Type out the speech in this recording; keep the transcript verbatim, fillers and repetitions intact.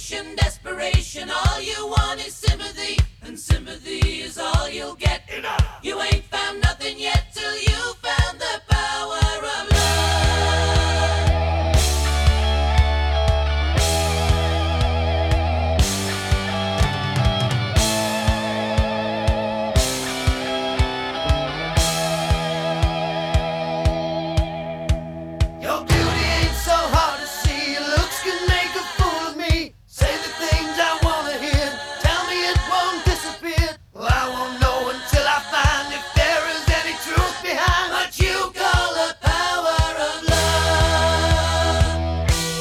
frustration, desperation. All you want is sympathy, and sympathy is all you'll get. Enough. You ain't